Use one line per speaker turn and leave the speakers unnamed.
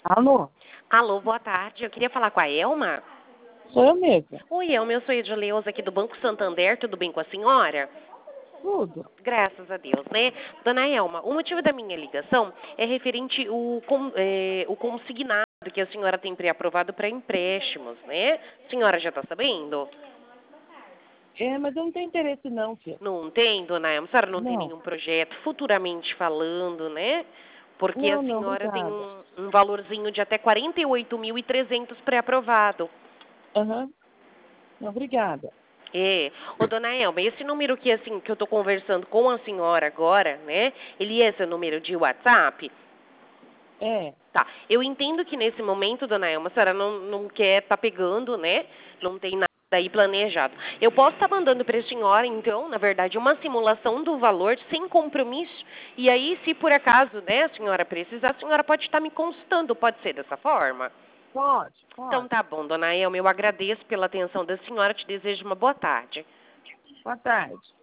Alô?
Alô, boa tarde. Eu queria falar com a Elma.
Sou eu mesma.
Oi, Elma, eu sou Edileuza aqui do Banco Santander. Tudo bem com a senhora?
Tudo.
Graças a Deus, né? Dona Elma, o motivo da minha ligação é referente o consignado que a senhora tem pré-aprovado para empréstimos, né? A senhora já está sabendo?
Mas eu não tenho interesse não, filha.
Não tem, dona Elma? A senhora não tem
Não.
nenhum projeto futuramente falando, né? Porque a
Não,
senhora tem
obrigada.
um valorzinho de até 48.300 pré-aprovado.
Aham. Não, obrigada.
É. Ô, dona Elma, esse número que, assim, que eu tô conversando com a senhora agora, né? Ele é seu número de WhatsApp?
É.
Tá. Eu entendo que nesse momento, dona Elma, a senhora não quer tá pegando, né? Não tem nada aí planejado. Eu posso estar mandando para a senhora, então, na verdade, uma simulação do valor sem compromisso. E aí, se por acaso, né, a senhora precisar, a senhora pode estar me consultando. Pode ser dessa forma?
Pode,
Então
pode.
tá bom, dona Elma. Eu agradeço pela atenção da senhora. Te desejo uma boa tarde.
Boa tarde.